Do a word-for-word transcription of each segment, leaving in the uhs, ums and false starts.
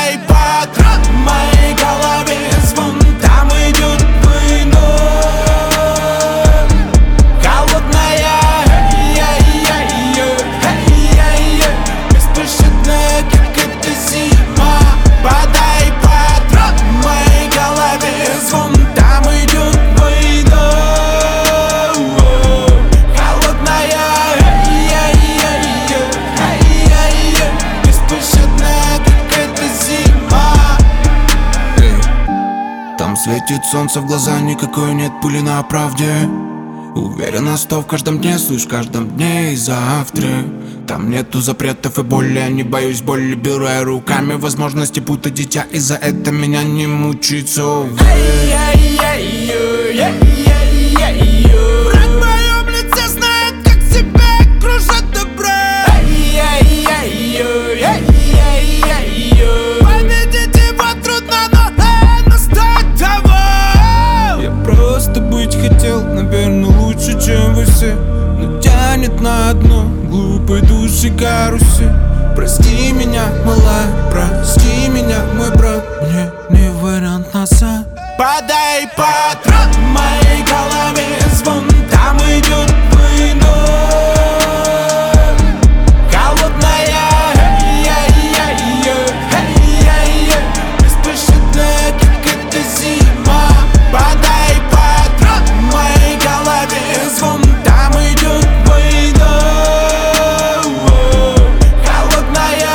Подай патрон в моей голове звон, там идет война. Холодная, беспощадная, как эта зима. Подай патрон в моей голове звон, там идет война. Холодная, беспощадная, как эта зима. Эй, там светит солнце в глаза, никакой нет пыли на правде. Уверена, что в каждом дне, слышь, в каждом дне и завтра. Там нету запретов и боли, я не боюсь боли. Беру я руками возможности путать дитя, и за это меня не мучится. Враг в моем лице знает, как себя кружат добра. Победить его трудно, но это стоит того. Я просто быть хотел, наверное, лучше, чем вы все, но тянет на дно глупой души карусель. Прости меня, малая, прости меня, мой брат, мне не вариант назад. Подай патрон в моей голове звон, там идет война. Холодная, беспощадная, как эта зима. Подай патрон в моей голове звон, там идет война. Холодная,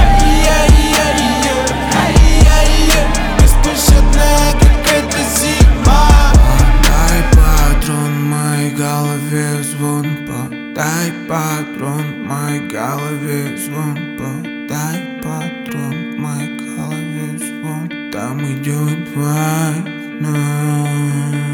беспощадная, как эта зима. Подай патрон в моей голове звон, подай патрон в моей голове звон, подай патрон в моей голове звон, там идет война.